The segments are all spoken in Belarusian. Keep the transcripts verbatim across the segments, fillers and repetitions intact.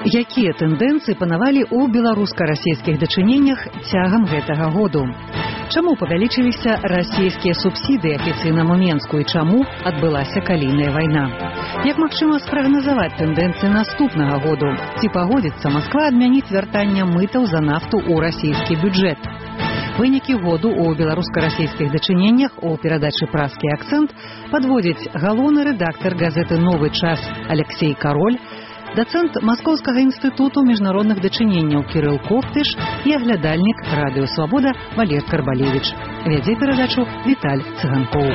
Якія тэндэнцыі панавалі ў беларуска-расійскіх дачыненнях цягам гэтага году? Чаму павялічыліся расійскія субсідыі афіцыйнаму Менску і чаму адбылася калійная вайна? Як магчыма спрагназаваць тэндэнцыі наступнага году? Ці пагодзіцца Масква адмяніць вяртанне мытаў за нафту ў расійскі бюджэт? Вынікі году ў беларуска-расійскіх дачыненнях у перадачы «Празкі акцэнт» падводзіць галоўны рэдактар газеты «Новы час» Алексей Кароль, дацэнт Маскоўскага інстытуту міжнародных дачыненняў Кірыл Коптыш і аглядальнік радыё «Свабода» Валер Карбалевіч. Вядзе перадачу Віталь Цыганкоў.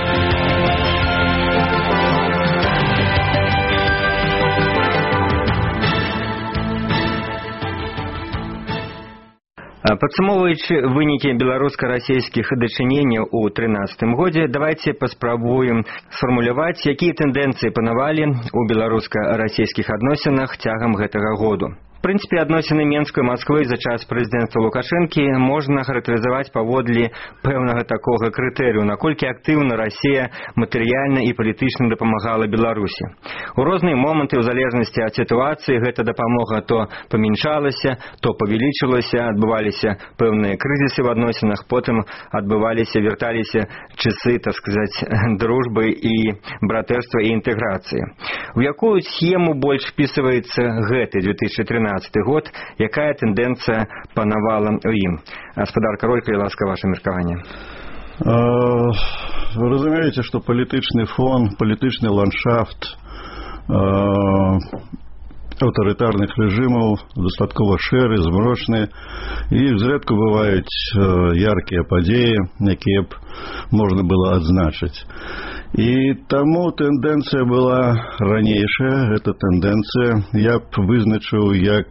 Падсумоўваючы вынікі беларуска-расійскіх дачыненняў у трынаццатым годзе, давайце паспрабуем сфармуляваць, якія тэндэнцыі панавалі ў беларуска-расійскіх адносінах цягам гэтага году. В прынцыпе, адносіны Менска і Масквы за час прэзідэнцтва Лукашэнкі можна характарызаваць паводле пэўнага такога крытэрыю, наколькі актыўна Расія матэрыяльна і палітычна дапамагала Беларусі. У розныя моманты, ў залежнасці ад сітуацыі, гэта дапамога то памяншалася, то павялічылася, адбываліся пэўныя крызісы в адносінах, потым адбываліся, вярталіся часы, так сказаць, дружбы і братэрства і інтэграцыі. У якую схему больш впісваецца гэты две тысячи тринадцатый год, якая тэндэнцыя панавала ў ім? Гаспадар Кароль, калі ласка, ваше меркаванне. Вы разумееце, што палітычны фон, палітычны ландшафт аўтарытарных рэжымаў дастаткова шэры, змрочны, і зрэдку бываюць яркія падзеі, якія б можна было адзначыць. І таму тэндэнцыя была ранейшая, гэта тэндэнцыя я б вызначыў як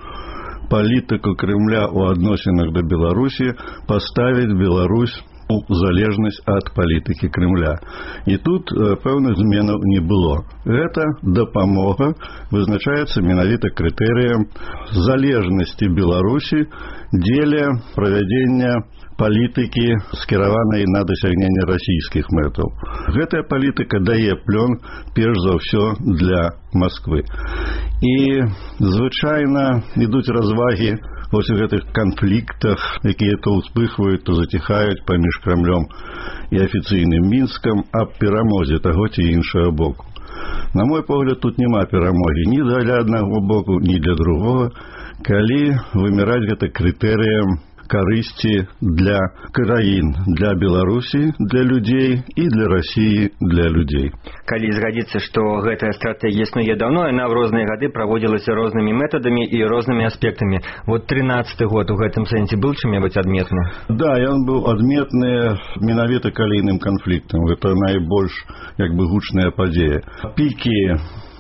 палітыку Кремля ў адносінах да Беларусі паставіць Беларусь у залежнасць ад палітыкі Кремля. І тут пэўных зменаў не было. Гэта дапамога вызначаецца менавіта крытэрыем залежнасці Беларусі дзеля правядзення палітыкі, скіраванай на дасягненне расійскіх мэтаў. Гэтая палітыка дае плён, перш за ўсё, для Масквы. І звычайна ідуць развагі вось у гэтых канфліктах, якія то ўспыхваюць, то заціхаюць паміж Крамлём і афіцыйным Мінскам аб перамозе таго ці іншага боку. На мой погляд, тут няма перамогі ні для аднаго боку, ні для другога, калі вымяраць гэта крытэрыем карысці для краін, для Беларусі, для людзей і для Расіі, для людзей. Калі згадзіцца, што гэтая стратэгія існуе даўно, яна ў розныя гады праводзілася рознымі метадамі і рознымі аспектамі. Вот трынаццаты год у гэтым сэнсе быў чым-небудзь адметны? Да, ён быў адметны менавіта калійным канфліктам. Гэта найбольш як бы гучная падзея. Пікі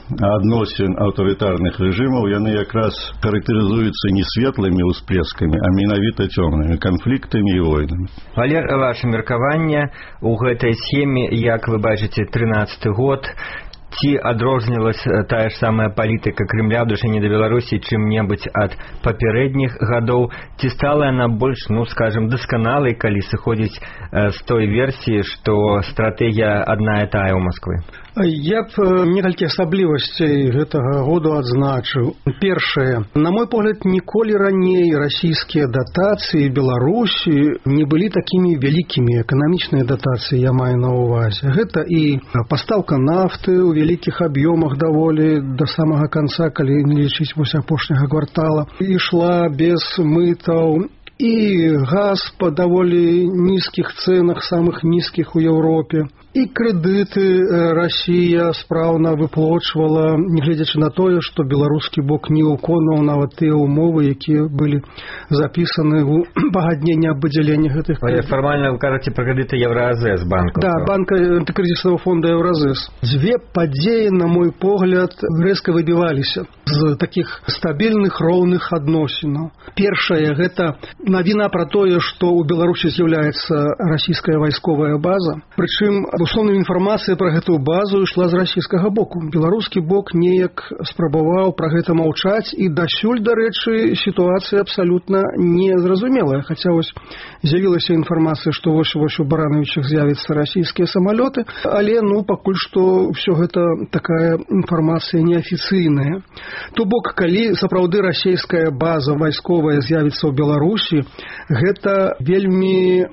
адносін аўтарытарных рэжымаў, яны якраз характарызуюцца не светлымі ўсплескамі, а менавіта цёмнымі канфліктамі і войнамі. Валер, ваше меркаванне у гэтай схеме, як вы бачыце трынаццаты год, ці адрознілася тая ж самая палітыка Кремля ў дачыненні да Беларусі чым-небудзь ад папярэдніх гадоў, ці стала яна больш, ну, скажем, дасканалай, калі сыходзіць з той версіі, што стратэгія адна і тая ў Масквы? Я б некалькі асаблівасцей гэтага году адзначыў. Першае, на мой погляд, ніколі раней расійскія датацыі Беларусі не былі такімі вялікімі. Эканамічныя датацыі я маю на ўвазе. Гэта і пастаўка нафты ў вялікіх аб'ёмах даволі да самага канца, калі не лічыць вось апошняга квартала, ішла без мытаў, і газ па даволі нізкіх цэнах, самых нізкіх у Еўропе. І крэдыты Расія спраўна выплочвала, нягледзячы на тое, што беларускі бок не выконваў нават тыя ўмовы, якія былі запісаны ў пагадненні аб выдзяленні гэтых крэдытаў. Фармальна вы кажаце пра крэдыты Еўразэс банка. Да, банка антыкрызіснага фонда Еўразэс. Дзве падзеі, на мой погляд, рэзка выбіваліся з такіх стабільных, роўных адносінаў. Першае, гэта навіна пра тое, што ў Беларусі з'яўляецца расійская вайсковая база. Прычым асноўная інфармацыя пра гэтую базу ішла з расійскага боку. Беларускі бок неяк спрабаваў пра гэта маўчаць, і дасюль, дарэчы, сітуацыя абсалютна незразумелая. Хаця вось з'явілася інфармацыя, што вось-вось у Барановічах з'явяцца расійскія самалёты, але ну пакуль што ўсё гэта такая інфармацыя неафіцыйная. То бок, калі сапраўды расійская база вайсковая з'явіцца ў Беларусі, гэта вельмі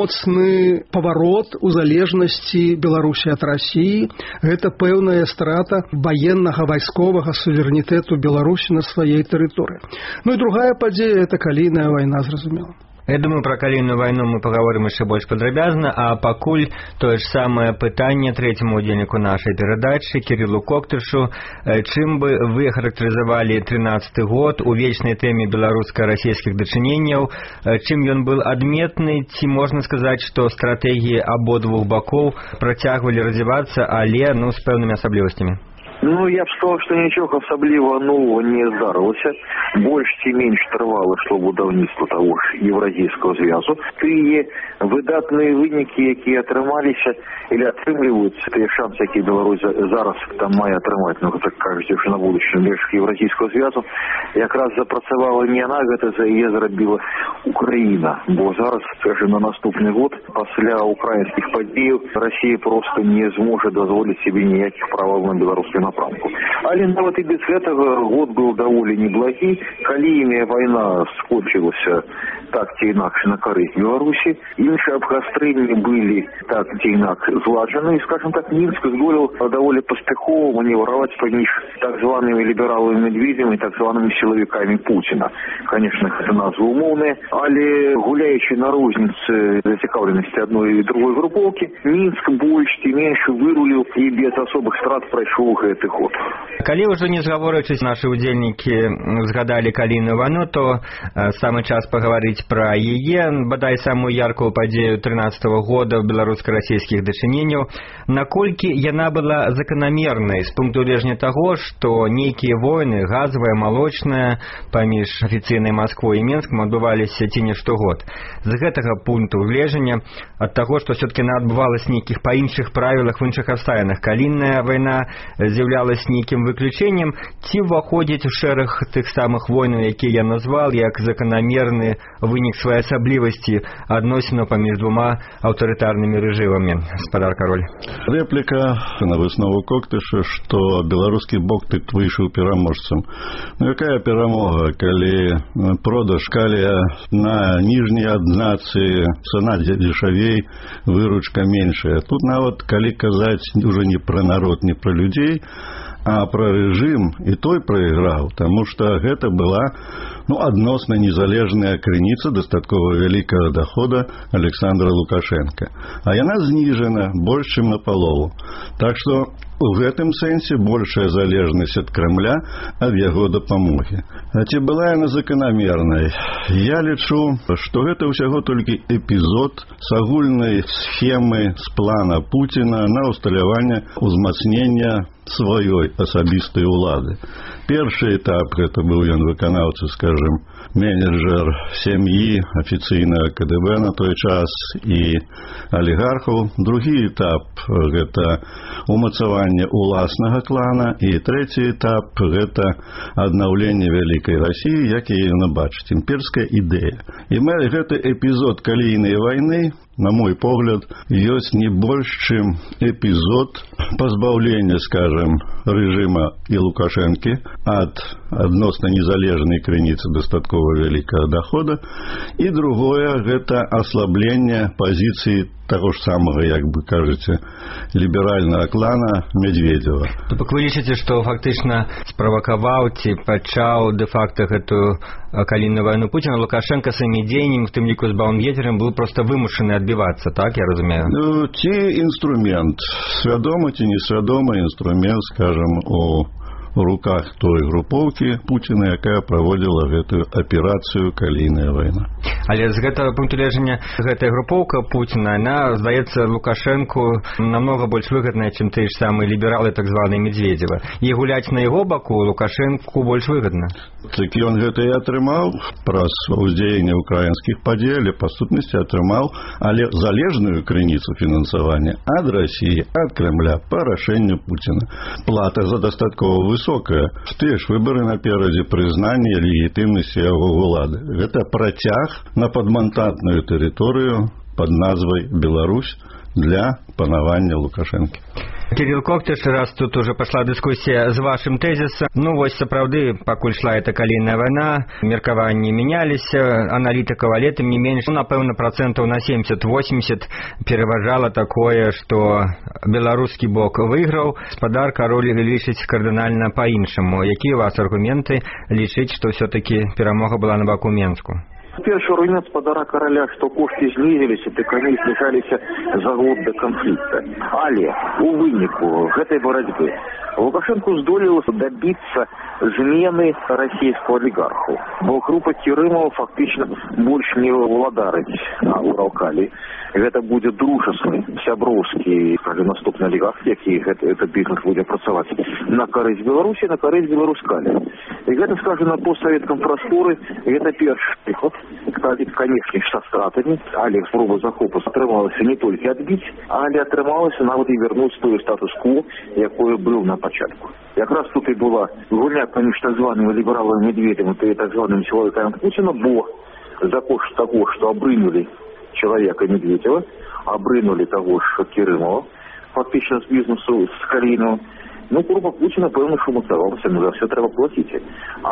моцны паварот у залежнасці Беларусі ад Расіі, гэта пэўная страта ваеннага вайсковага суверэнітэту Беларусі на сваёй тэрыторыі. Ну і другая падзея – это калійная вайна, зразумела. Я думаю, пра калійную вайну мы паговорым яшчэ больш падрабязна, а пакуль тое ж самае пытанне трэцяму удзельніку нашай перадачы, Кірылу Коктышу. Чым бы вы характарызавалі трынаццаты год у вечнай тэме беларуска-расійскіх дачыненняў? Чым ён был адметны? Ці можна сказаць, што стратэгіі абодвух бакоў працягвалі развівацца, але ну, з пэўнымі асаблівасцямі? Ну, я б сказал, что ничего особливого нового не здарылася. Больш ці менш трывала, што будаўніцтва таго ж Еўразійскага звязу. Тыя выдатныя вынікі, якія атрымаліся или атрымліваюцца, тыя шансы, якія Беларусь зараз там мае атрымаць, ну, так кажуць, уже на будучым межах Еўразійскага звязу, якраз запрацавала не яна, гэта за яе зрабіла Украіна. Бо зараз, скажем, на наступны год, пасля украінскіх падзеяў, Расія просто не зможа дазволіць себе ніякіх правал на беларускай напрамку. Але нават і без гэтага год быў даволі неблагі. Калійная вайна скончылася так ці інакш на карысць Беларусі. Іншыя абгастрэнні былі так ці інакш зладжаны. І, скажем так, Мінск здолеў даволі паспяхова маневраваць паміж так званымі лібералами Медведем і так званымі сілавікамі Пуціна. Конечно, гэта назвы умоўныя, але гуляючы на розніцы зацікаўленасці адной і другой групоўкі, Мінск больш ці менш выруліў і без асобых страт прайшоў гэты год. Калі ўжо не згаворачыць, нашы удзельнікі згадалі калійную вайну, то э, самы час пагаварыць пра яе, бадай самую яркую падзею трынаццатага года ў беларуска-расійскіх дачыненняў. Наколькі яна была заканамернай з пункту гледжання таго, што нейкія войны, газавая, малочная, паміж афіцыйнай Масквой і Менскам адбываліся ці не штогод. З гэтага пункту гледжання, ад таго, што все-таки яна адбывалася нейкіх па іншых правілах, в іншых абставінах, калійная вайна з'яўлялася нейкім выключэннем, ці ўваходзіць у шэраг тых самых войнаў, якія я назвал, як заканамерны вынік своеасаблівасці адносінаў паміж двума аўтарытарнымі рэжымамі. Гаспадар Кароль. Рэпліка на выснову Коктыша, што беларускі бок тык выйшаў пераможцам. Ну якая перамога, калі продаж калія на ніжняй адзнацы, цана дзешавей, выручка меншая. Тут нават калі казаць уже не пра народ, не пра людзей, а пра рэжым і той прайграў, таму што гэта была ну, адносна незалежная крыніца дастаткова вялікага дохода Александра Лукашенко. А яна зніжана больш, чым напалову. Так што у гэтым сэнсе большая залежнасць ад Крамля ад яго дапамогі. А ці была яна заканамернай? Я лічу, што гэта ўсяго толькі эпізод з агульнай схемы, з плана Пуціна на усталяванне узмацнення сваёй асабістай улады. Першы этап гэта быў ён выканаўца, скажем, менеджер сям'і афіцыйнага ка дэ бэ на той час і алігархаў. Другі этап гэта умацаванне уласнага клана і трэці этап гэта аднаўленне вялікай Расіі, як яе набачыць, імперская ідэя. І мэр гэты эпізод калійнай вайны, на мой погляд, ёсць не больш, чым эпізод пазбаўлення, скажем, рэжыма і Лукашэнкі ад адносна незалежнай крыніцы дастаткова вялікага дохода, і другое гэта аслабленне пазіцыі таго ж самага, як бы кажаце, ліберальнага клана Медведева. То вы лічыце, што фактычна справакаваў ці пачаў дэ-факта гэтую калійную вайну Пуціна, Лукашенко сваімі дзеяннямі, в тым ліку з Баумгетером, быў проста вымушаны адбівацца, так, я разумею? Ну, ці інструмент, свядомы ці несвядомы інструмент, скажем, у у руках той групоўкі Пуціна, якая праводзіла гэтую аперацыю «Калійная вайна». Але з гэтага пункту гледжання гэтая групоўка Пуціна, она, здаецца, Лукашэнку намного больш выгадная, чым тыя ж самыя лібералы, так званыя Медведзева. І гуляць на яго баку Лукашэнку больш выгадна. Так ён гэта і атрымаў праз уздзеянне украінскіх падзей, але па сутнасці атрымаў, але залежную крыніцу фінансавання ад Расіі, ад Крэмля па рашэнню Пуціна. Плата за дастаткова высокая. Тыя ж выбары наперадзе, прызнанне легітымнасці яго ўлады. Гэта працяг на падмантатную тэрыторыю пад назвай Беларусь для панавання Лукашэнкі. Кирилл Коктыш, раз тут уже пошла дискуссия с вашим тезисом, ну вот сапраўды, пакуль шла эта калійная война, меркаванні менялись, аналитиков, але тем не менш, ну, напэўна, процентов на семьдесят-восемьдесят переважало такое, что белорусский бок выиграл, спадар король лічыць кардинально по-іншаму. Какие у вас аргументы лічыць, что все-таки перамога была на боку Менску? Першы аргумент спадара караля, што кошты знізіліся, дык яны знижаліся за год да канфлікта. Але у выніку гэтай барацьбы Лукашенко здолел добиться змены российского олигарху. Бо группа Кирымова фактично больше не владарыць на Уралкалі. Это будет дружественный, сяброўскі, скажем, наступный олигарх, які этот бизнес будет працаваць на карысць Беларусі, на карысць Беларускалі. И это, скажем, на постсоветском просторы, это першы приход. Конечно, со стратами, але спроба захопу атрымалася не толькі адбіць, але атрымалася нават і вярнуць той статус-кво, якое быў на пачатку. Якраз тут і была гульня паміж так званым лібералам Медведем і так званым силовиком Путина, бо за кошт того, что обрынули человека Медведева, обрынули того, что Кирымова, фактично с бизнесу, с Калійного, ну, група Путіна, певно, що мотивувалася, ну, за все треба платити.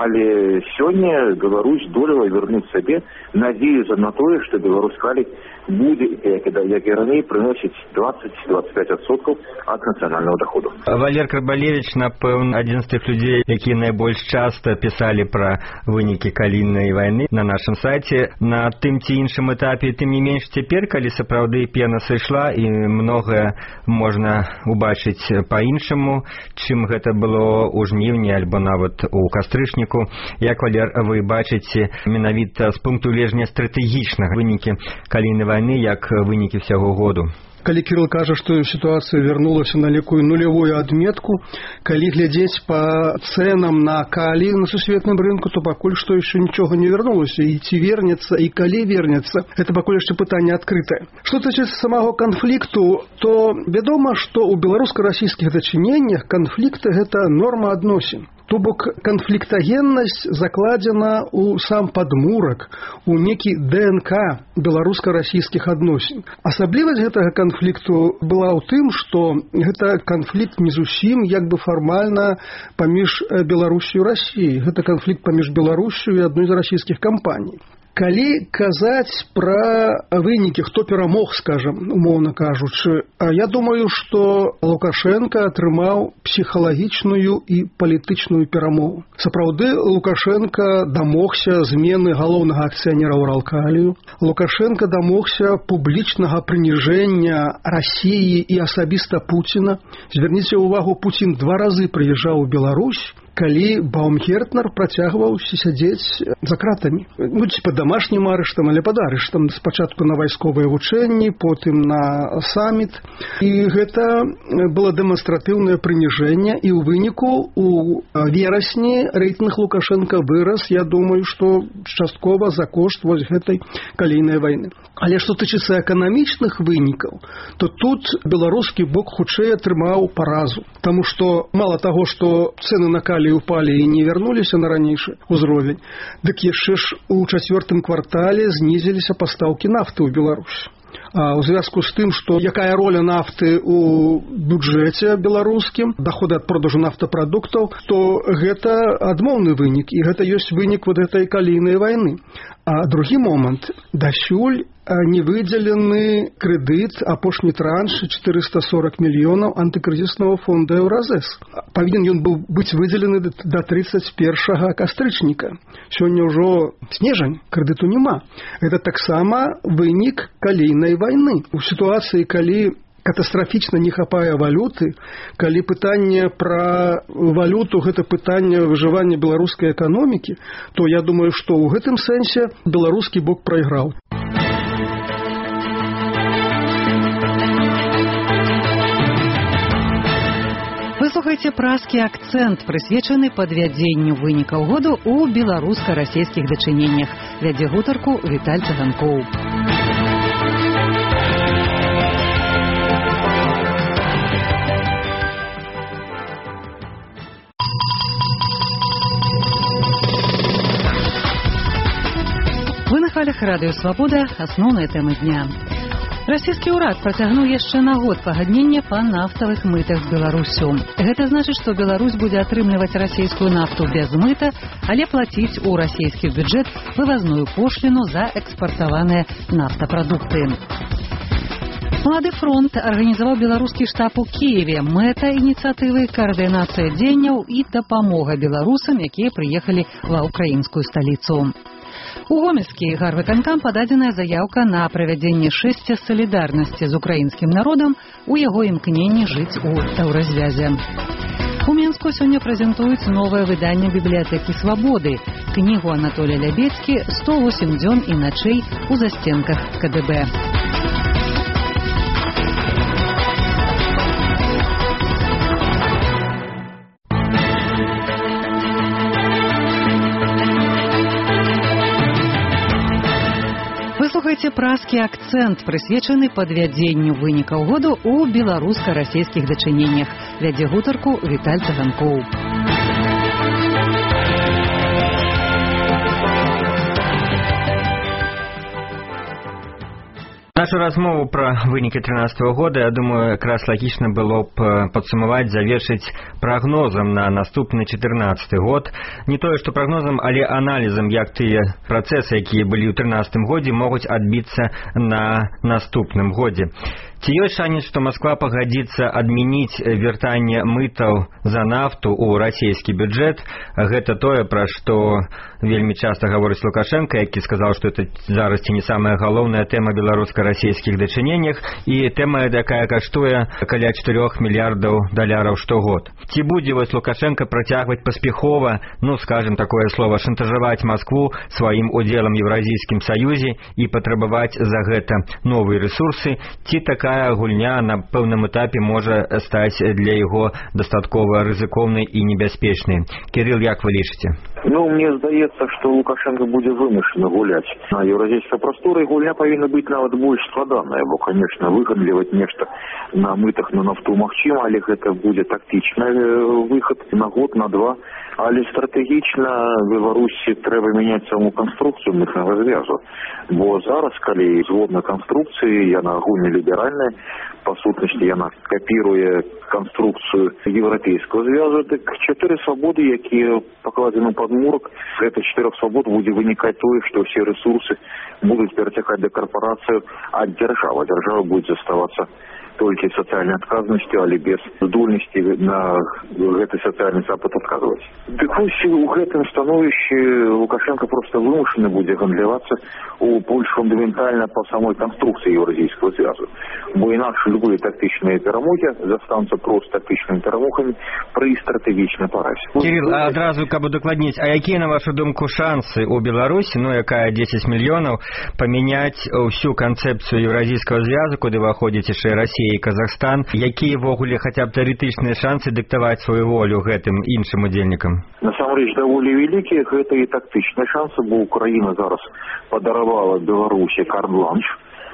Але сьогодні Білорусь долила вернути собі надію на те, що Білоруськалі буде, як і раніше, приносить двадцять-двадцять п'ять відсотків від національного доходу. Валер Карбалевич, напевно, один з тих людей, які найбільш часто писали про виніки Калійної війни на нашому сайті. На тим ці іншому етапі, тим не менш, тепер, коли справді пена сойшла, і многое можна убачити по-іншому, чым гэта было ў жніўні альбо нават у кастрычніку. Як, Валер, вы бачыце менавіта з пункту гледжання стратэгічнага вынікі Калійнай вайны як вынікі ўсяго году? Калі Кирилл кажа, што сітуацыя вярнулася на некую нулявую адметку, калі глядзець па цэнам на калій на сусветным рынку, то пакуль што яшчэ нічога не вярнулася. І ці вернецца, і калі вернецца, гэта пакуль яшчэ пытанне адкрытае. Што тычыцца самого канфлікту, то вядома, што ў беларуска-расійскіх дачыненнях канфлікты гэта норма адносін. То бок канфліктагеннасць закладзена ў сам падмурак, у некі ДНК беларуска-расійскіх адносін. Асаблівасць гэтага канфлікту была ў тым, што гэта канфлікт не зусім як бы фармальна паміж Беларусю і Расіяй. Гэта канфлікт паміж Беларусю і адной з расійскіх кампаній. Калі казаць пра вынікі, хто перамог, скажам, умоўна кажучы, я думаю, што Лукашенко атрымаў псіхалагічную і палітычную перамогу. Сапраўды, Лукашенко дамогся змены галоўнага акцыянера Уралкалію. Лукашенко дамогся публічнага прыніжэння Расіі і асабіста Пуціна. Зверніце ўвагу, Пуцін два разы прыязджаў у Беларусь, калі Баумгертнер працягваўся сядзець за кратамі. Ну, ці пад домашнім арыштам, але пад арыштам. Спачатку на вайсковыя вучэнні, потым на саміт. І гэта было дэманстратыўнае прыніжэнне, і ў выніку у верасні рэйтынг Лукашенко вырас, я думаю, што часткова за кошт вось гэтай калійнай вайны. Але што тычыцца эканамічных вынікаў, то тут беларускі бок хутчэй атрымаў паразу. Таму што мала таго, што цэны на калій упалі і не вярнуліся на ранейшы ўзровень, дык яшчэ ж у чацвёртым квартале знізіліся пастаўкі нафты ў Беларусь. А ў звязку з тым, што якая роля нафты ў бюджэце беларускім, доходы ад продажу нафтапрадуктаў, то гэта адмоўны вынік, і гэта ёсць вынік вот гэтай калійнай вайны. А другі момант, дасюль не выдзелены крэдыт, апошні транш четыреста сорок мільёнаў антыкрызіснага фонда Еўразэс. Павінен ён быў быць выдзелены да тридцать першага кастрычніка. Сёння ўжо снежань, крэдыту няма. Гэта таксама вынік калійнай вайны. У сітуацыі, калі катастрафічна не хапае валюты, калі пытанне пра валюту гэта пытанне выжывання беларускай эканомікі, то я думаю, што ў гэтым сэнсе беларускі бок прайграў. Выслухайце празкі акцэнт, прысвечаны падвядзенню вынікаў году ў беларуска-расейскіх дачыненнях. Вядзе гутарку Віталь Цыганкоў. Вы на хвалях радыё «Свабода». Асноўныя тэмы дня. Расійскі ўрад працягнуў яшчэ на год пагаднення па нафтавых мытах з Беларусю. Гэта значыць, што Беларусь будзе атрымліваць расійскую нафту без мыта, але плаціць у расійскі бюджэт вывазную пошліну за экспартаваныя нафтапрадукты. Малады фронт арганізаваў беларускі штаб у Кіеве. Мэта ініцыятывы — каардынацыя дзеянняў і дапамога беларусам, якія прыехалі ва ўкраінскую сталіцу. У Гомельскі гарвыканкам пададзеная заяўка на правядзенне шэсця салідарнасці з украінскім народам у яго імкненні жыць у еўразвязе. У Мінску сёння прэзентуюць новае выданне бібліятэкі «Свабоды» — кнігу Анатолія Лябедзькі «сто восемь дзён і начэй у засценках ка дэ бэ». Выслухайце празкі акцэнт, прысвечаны падвядзенню вынікаў году ў беларуска-расейскіх дачыненнях. Вядзе гутарку Віталь Цыганкоў. Нашу размову пра вынікі трынаццатага года, я думаю, якраз лагічна было б падсумаваць, завершыць прагнозам на наступны чатырнаццаты год. Не тое, што прагнозам, але аналізам, як тыя працэсы, якія былі ў трынаццатым годзе, могуць адбіцца на наступным годзе. Ці ёсць шанец, што Масква пагадзіцца адмяніць вяртанне мытаў за нафту ў расійскі бюджэт? Гэта тое, пра што вельмі часта гаворыць Лукашенко, які сказаў, што это зараз ці не самая галоўная тэма беларуска-расійскіх дачыненнях і тэма, якая каштуе каля чатырох мільярдаў даляраў штогод. Ці будзе вось Лукашенко працягваць паспяхова, ну, скажем такое слово, шантажаваць Маскву сваім удзелам Еўразійскім саюзе і патрабаваць за гэта новыя рэсурсы? Ці такая гульня на пэўным этапе можа стаць для яго дастаткова рызыкоўнай і небяспечнай? Кірыл, як вы лічыце? Ну, мне здаецца, што Лукашенко будзе вымушаны гуляць на еўразійскай прасторы, і гульня павінна быць нават больш складаная, бо, конечно, выгандліваць нешта на мытах на нафту магчыма, але гэта будзе тактычны выхад на год, на два. Але стратэгічна Беларусі трэба мяняць саму канструкцыю мытнага звязу, бо зараз, калі згодна канструкцыі, яна агульналіберальная, па сутнасці яна капіруе канструкцыю еўрапейскага звязу, дык чатыры свабоды, якія пакладзены пад мурак, гэта чатырох свабод будзе вынікаць тое, што ўсе рэсурсы будуць перацякаць да карпорацыі ад дзяржавы. Дзяржава будзе заставацца толькі сацыяльнай адказнасцю, але без здольнасці на гэты сацыяльны запад адказваць. Дык вось у гэтым становішчы Лукашенко проста вымушаны будзе гандлявацца у больш фундаментальна па самой канструкцыі еўразійскага звязу. Бо інакш любыя тактычныя перамогі застануцца проста тактычнымі перамогамі пры стратэгічнай паразе. Кірыл, а адразу, каб удакладніць, а якія, на вашу думку, шансы ў Беларусі, ну, якая дзесяць мільёнаў, памяняць усю канцэпцыю еўразійскага звязу, куды ўваходзіць яшчэ Расія і Казахстан? Якія ввогуле хаця б тэарэтычныя шансы дыктаваць сваю волю гэтым іншым удзельнікам? Насамрэч, даволі вялікія, гэта і тактычныя шансы, бо Украіна зараз падаравала Беларусі карт-бланш.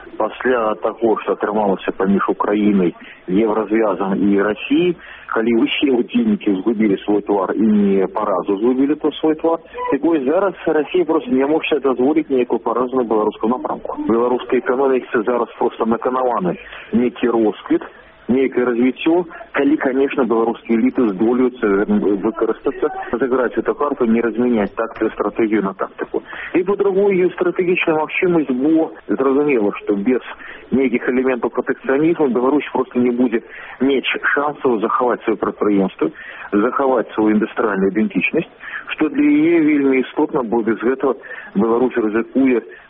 Пасля таго, што атрымалася паміж Украінай, Еўразвязам і Расіяй, калі усе удзельнікі згубілі свой твар і не паразу згубілі то свой твар, так вось зараз Расія проста не можа дазволіць ніякую паразу на беларускую напрамку. Беларускай эканоміцы зараз проста наканаваны нейкі росквіт, нейкае развіццё, калі, конечно, беларускія эліты здолеюцца выкарыстацца, разыграць эту карту, не разменяць тактыку, стратэгію на тактыку. І па-другое, стратэгічная магчымасць, бо зразумела, што без нейкіх элементаў пратэкцыянізму Беларусь проста не будзе мець шансаў захаваць свае прадпрыемствы, захаваць сваю індустрыяльную ідэнтычнасць, што для яе вельмі істотна, бо без гэтага Беларусь рызыкуе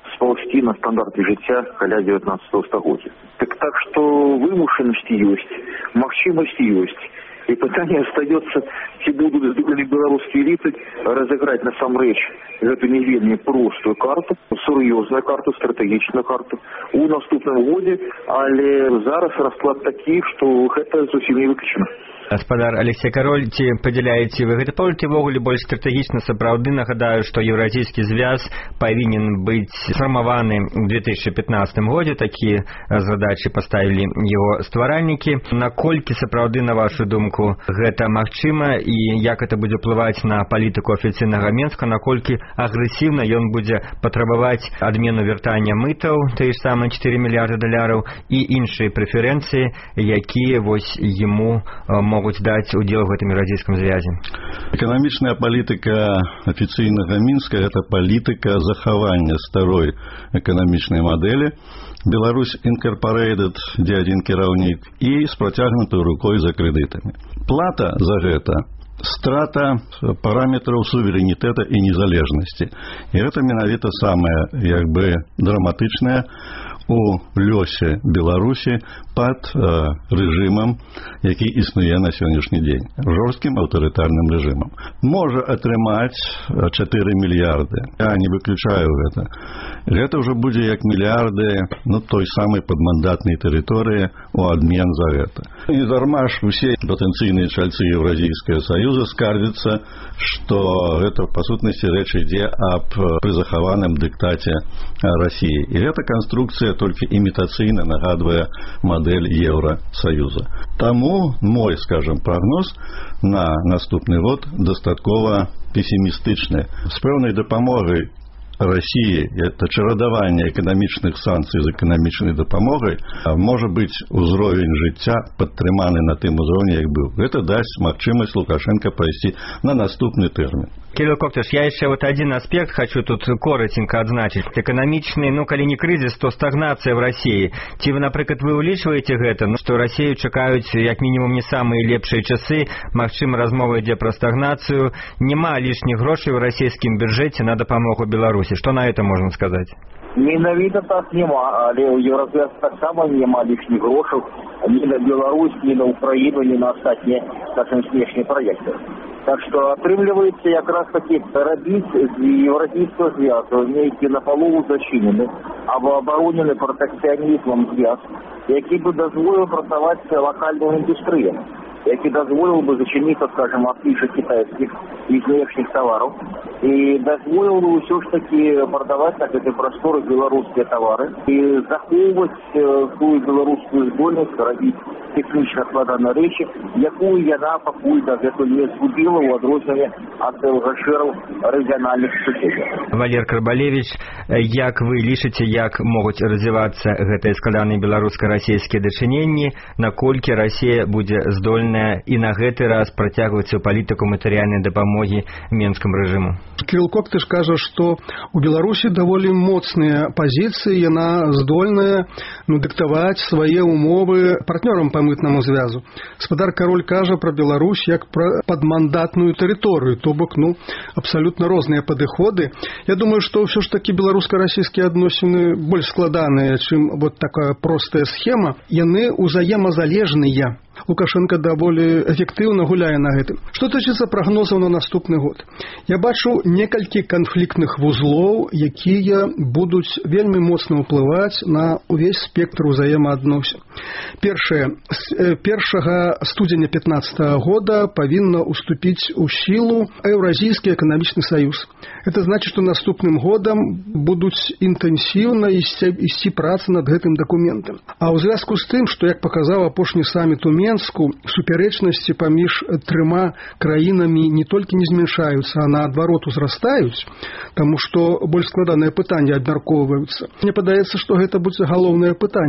спаўсці на стандарты жыцця каля дзевятнаццатага стагоддзя. Так так што вымушанасць ёсць, магчымасць ёсць. И пытание остается, ці будут здолелі беларускія эліты разыграць насамрэч гэту не вельмі простую карту, сур'ёзную карту, стратэгічную карту у наступным годзе, але зараз расклад такі, што гэта зусім не выключана. Гаспадар Алексей Кароль, ці падзяляеце вы гэта погляд, ці ўвогуле больш стратэгічна? Сапраўды нагадаю, што еўразійскі звяз павінен быць сфармаваны ў две тысячы пятнаццатым годзе, такія задачы паставілі яго стваральнікі. Наколькі сапраўды, на вашу думку, гэта магчыма і як это будзе ўплываць на палітыку афіцыйнага Менска, наколькі агрэсіўна ён будзе патрабаваць адмену вяртання мытаў, тыя ж самыя чатыры мільярды даляраў і іншыя прэферэнцыі, якія вось яму могуць даць удзел у гэтым еўразійскім звязе? Эканамічная палітыка афіцыйнага Мінска – гэта палітыка захавання старой эканамічнай мадэлі Беларусь Incorporated, дзе адзін кіраўнік, і з працягнутай рукой за крэдытамі. Плата за гэта страта параметраў суверэнітэта і незалежнасці. І гэта менавіта самае, як бы, драматычнае у лёсе Беларусі пад э, рэжымам, які існуе на сённяшні дзень, жорсткім аўтарытарным рэжымам. Можа атрымаць чатыры мільярды. Я не выключаю гэта. Гэта ўжо будзе як мільярды, ну, той самай падмандатнай тэрыторыі у адмен за гэта. І дарма ж усе патэнцыйныя чальцы Еўразійскага саюза скардзяцца, што гэта па сутнасці рэч ідзе аб прызахаваным дыктаце Расіі. І гэта канструкцыя толькі імітацыйна нагадвае мадэль Еўрасаюза. Таму мой, скажем, прагноз на наступны год дастаткова песімістычны. З пэўнай дапамогай России, это чарадаванне эканамічных санкцый з эканамічнай дапамогай, можа быць узровень жыцця падтрыманы на тым узроўні, як быў. Гэта дасць магчымасць Лукашенко прайсці на наступны тэрмін. Кирилл Коктыш, я еще вот один аспект хочу тут коротенько отзначить. Экономичный, ну, коли не кризис, то стагнация в России. Ці вы, например, вы увеличиваете гэта, ну, что Россию чекают, як минимум, не самые лепшие часы, магчыма, размова ідзе про стагнацию, нема лишних грошей в российском бюджете на дапамогу Беларуси. Что на это можно сказать? Менавіта так нема, але ў Еўразіі таксама нема лішніх грошаў ні на Беларусь, ні на Украіну, ні на астатнія, скажем, знешнія праекты. Так што атрымліваецца якраз такі рабіць з Еўразійскага звязу нейкі напалову зачынены або абаронены пратэкцыянізмам звяз, які бы дазволіў працаваць лакальную індустрыю, які дазволіў бы зачыніцца, скажем, афіша кітайскіх і знешніх тавараў, і дазволіў бы ўсё ж такі прадаваць на гэтай прасторы беларускія тавары і захоўваць тую беларускую здольнасць рабіць тэхнічна складаныя рэчы, якую яна пакуль дагэтуль не згубіла ў адрозненне ад гашэраў рэгіянальных суседзяў. Валер Карбалевич, як вы лічыце, як могуць развівацца гэтыя складаныя беларуска-расійскія дачыненні, наколькі Расія будзе здольная і на гэты раз працягваць сваю палітыку матэрыяльнай дапамогі менскаму рэжыму? Кирилл Коктыш кажа, што у Беларусі даволі моцныя пазіцыі, яна здольная, ну, дыктаваць свае умовы партнёрам па мытнаму звязу. Гаспадар Кароль кажа пра Беларусь як пра падмандатную тэрыторыю, то бок, ну, абсалютна розныя падыходы. Я думаю, што ўсё ж такі беларуска-расійскія адносіны больш складаныя, чым вот такая простая схема. Яны узаемазалежныя. Лукашенко даволі эфектыўна гуляе на гэтым. Што тычыцца прагнозаў на наступны год? Я бачу некалькі канфліктных вузлоў, якія будуць вельмі моцна ўплываць на ўвесь спектр узаемаадносін. Першае, з першага студзеня пятнаццатага года павінна ўступіць у сілу Еўразійскі эканамічны саюз. Это значит, што наступным годам будуць інтэнсіўна ісці, ісці праца над гэтым дакументам. А ў звязку з тым, што, як паказаў апошні саміт у Менску, супярэчнасці паміж трыма краінамі не толькі не зменшаюцца, а наадварот узрастаюць, таму што больш складаныя пытанні абмяркоўваюцца. Мне падаецца, што гэта будзе галоўнае пытанне.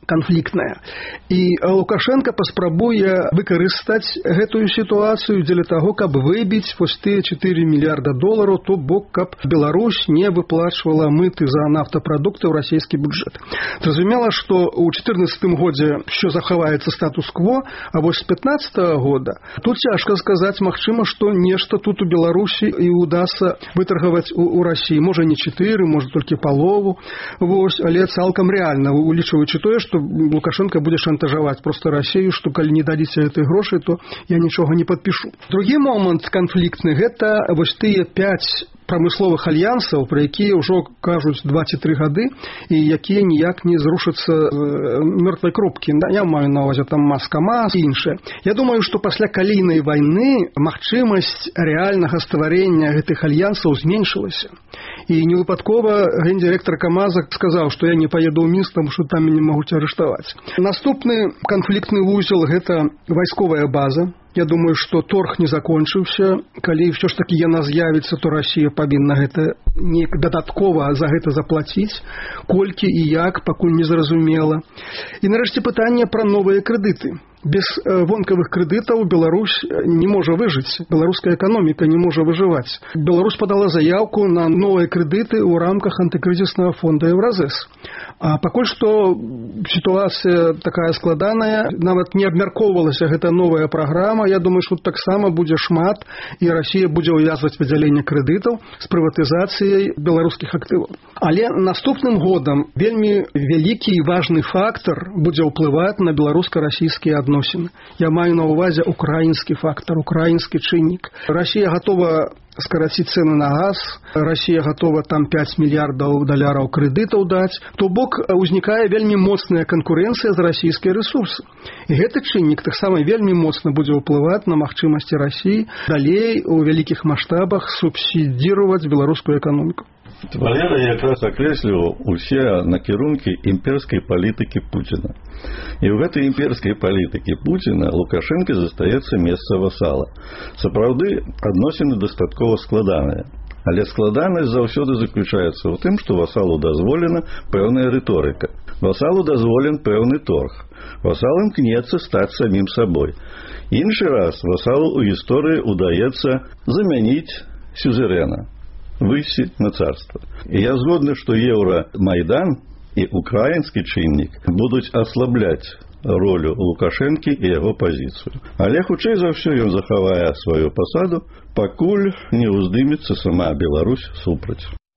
канфліктная. І Лукашенко паспрабуе выкарыстаць гэтую сітуацыю дзеля таго, каб выбіць вось тыя чатыры мільярда долараў, то бок, каб Беларусь не выплачвала мыты за нафтапрадукты ў расійскі бюджэт. Зразумела, што ў чатырнаццатым годзе що захаваецца статус-кво, а вось з пятнаццатага года тут цяжка сказаць, магчыма, што нешта тут у Беларусі і удасца вытаргаваць у, у Расіі. Можа не чатыры, можа толькі палову. Вось, але цалкам рэальна, улічваючы тое, што Лукашенко будзе шантажаваць проста Расію, што калі не дадзіце гэтай грошы, то я нічога не падпішу. Другі момант канфліктны гэта вось тыя пяць прамысловых альянсаў, пра якія ўжо кажуць два ці тры гады, і якія ніяк не зрушацца з мёртвай кропкі. Я маю на ўвазе там Маска-Мас і іншае. Я думаю, што пасля калійнай вайны магчымасць рэальнага стварення гэтых альянсаў зменшылася. І невыпадкова гендиректор КамАЗа сказаў, што я не паеду ў Мінск, таму што там мяне могуць арыштаваць. Наступны канфліктны вузел гэта вайсковая база. Я думаю, што торг не закончыўся. Калі ўсё ж такі яна з'явіцца, то Расія павінна гэта неяк дадаткова за гэта заплаціць. Колькі і як, пакуль не зразумела. І нарэшце пытанне пра новыя крэдыты. Без вонкавых крэдытаў Беларусь не можа выжыць. Беларуская эканоміка не можа выжываць. Беларусь падала заяўку на новыя крэдыты ў рамках антыкрызіснага фонда Еўразэс. А пакуль што сітуацыя такая складаная, нават не абмяркоўвалася гэта новая праграма. Я думаю, што таксама будзе шмат, і Расія будзе ўвязваць выдзяленне крэдытаў з прыватызацыяй беларускіх актываў. Але наступным годам вельмі вялікі і важны фактар будзе ўплываць на беларуска-расійскія адносіны. Я маю на ўвазе украінскі фактар, украінскі чыннік. Расія гатова скараціць цены на газ, Расія гатова там пяць мільярдаў даляраў крэдытаў даць, то бок узнікае вельмі моцная канкурэнцыя за расійскія рэсурсы. І гэты чыннік таксама вельмі моцна будзе ўплываць на магчымасці Расіі далей у вялікіх маштабах субсідзіраваць беларускую эканоміку. Валера якраз акрэсліваў усе накірункі імперскай палітыкі Пуціна. І ў гэтай імперскай палітыкі Пуціна Лукашенко застаецца месца васала. Сапраўды, адносіны дастаткова складаныя. Але складанасць заўсёды заключаецца ў тым, што васалу дазволена пэўная рыторыка. Васалу дазволен пэўны торг. Васал імкнецца стаць самім сабой. Іншы раз васалу ў гісторыі удаецца замяніць сюзерэна, выйсці на царства. І я згодны, што Еўрамайдан і украінскі чыннік будуць аслабляць ролю Лукашэнкі і яго пазіцыю. Але хутчэй за ўсё ён захавае сваю пасаду, пакуль не ўздымецца сама Беларусь супраць.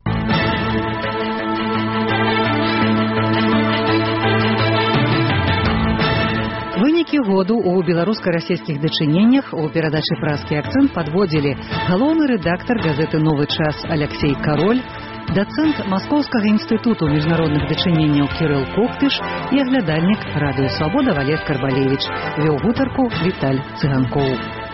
Вынікі году ў беларуска-расійскіх дачыненнях у перадачы «Празкі акцэнт» падводзілі галоўны рэдактар газеты «Новы час» Аляксей Кароль, дацэнт Маскоўскага інстытуту міжнародных дачыненняў Кірыл Коктыш і аглядальнік радыё «Свабода» Валер Карбалевіч. Вёў гутарку Віталь Цыганкоў.